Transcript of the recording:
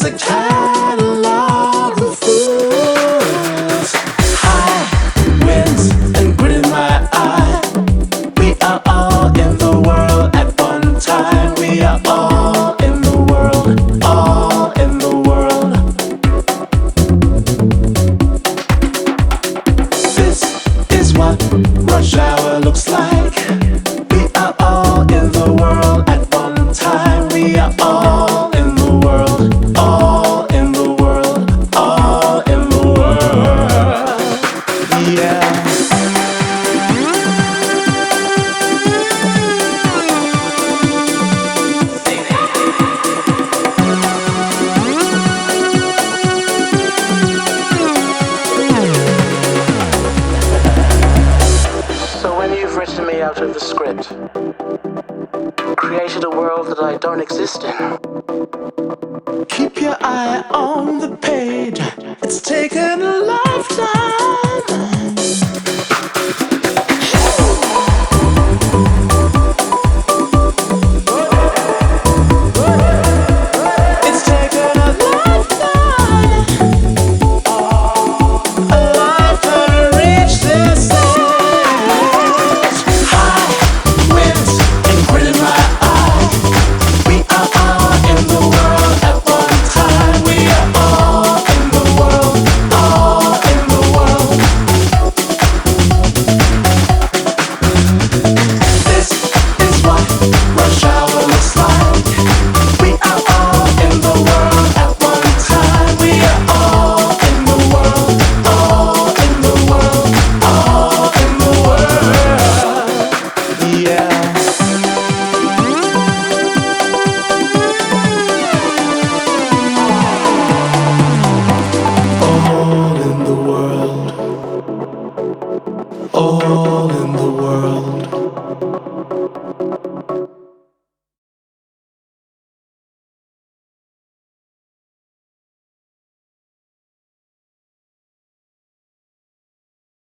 a catalog of fools. High winds and grit in my eye. We are all in the world at one time. We are all in the world, all in the world. This is what rush hour looks like. We are all in the world at one time. We are all in the world, all in the world, all in the world. Yeah. So when you've written me out of the script, created a world that I don't exist in, keep your eye on the page. It's taken